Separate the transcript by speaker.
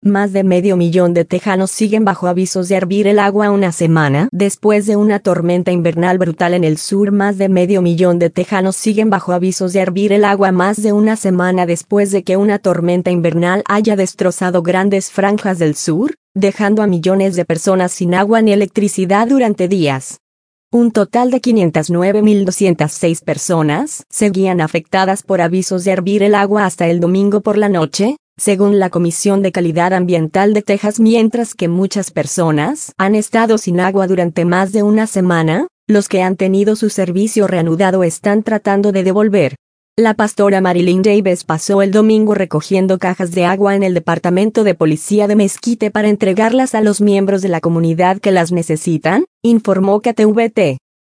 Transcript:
Speaker 1: Más de medio millón de tejanos siguen bajo avisos de hervir el agua una semana después de una tormenta invernal brutal en el sur. Más de medio millón de tejanos siguen bajo avisos de hervir el agua más de una semana después de que una tormenta invernal haya destrozado grandes franjas del sur, dejando a millones de personas sin agua ni electricidad durante días. Un total de 509.206 personas seguían afectadas por avisos de hervir el agua hasta el domingo por la noche, según la Comisión de Calidad Ambiental de Texas. Mientras que muchas personas han estado sin agua durante más de una semana, los que han tenido su servicio reanudado están tratando de devolver. La pastora Marilyn Davis pasó el domingo recogiendo cajas de agua en el departamento de policía de Mesquite para entregarlas a los miembros de la comunidad que las necesitan, informó KTVT.